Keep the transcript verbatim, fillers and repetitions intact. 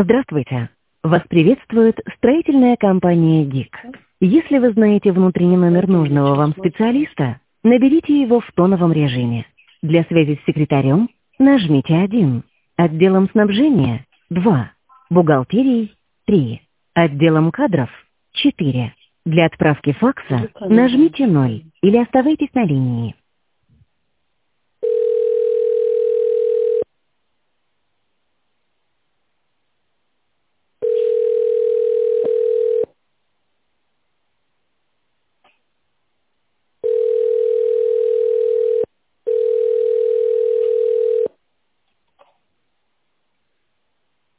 Здравствуйте. Вас приветствует строительная компания ГИК. Если вы знаете внутренний номер нужного вам специалиста, наберите его в тоновом режиме. Для связи с секретарем нажмите один. Отделом снабжения – два. Бухгалтерией – три. Отделом кадров – четыре. Для отправки факса нажмите ноль или оставайтесь на линии.